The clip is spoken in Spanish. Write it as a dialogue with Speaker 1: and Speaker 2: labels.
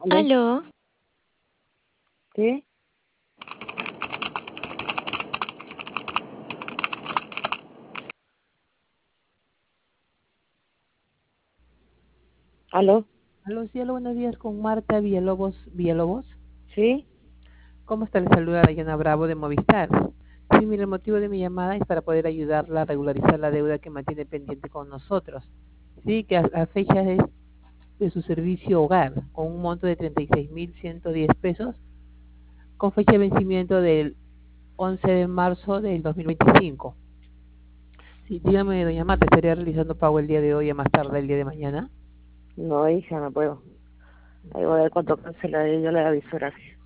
Speaker 1: ¿Aló?
Speaker 2: Aló,
Speaker 1: ¿Sí? ¿Aló?
Speaker 3: Aló, cielo, buenos días con Marta Villalobos. Villalobos.
Speaker 1: ¿Sí?
Speaker 3: ¿Cómo está? Le saluda Dayana Bravo de Movistar. Sí, mira, el motivo de mi llamada es para poder ayudarla a regularizar la deuda que mantiene pendiente con nosotros. Sí, que a fecha de su servicio hogar, con un monto de 36.110 pesos, con fecha de vencimiento del 11 de marzo del 2025. Sí, dígame, doña Marta, ¿estaría realizando pago el día de hoy a más tarde el día de mañana?
Speaker 1: No, hija, no puedo. Ahí voy a ver cuánto cancelaré, yo le aviso, gracias.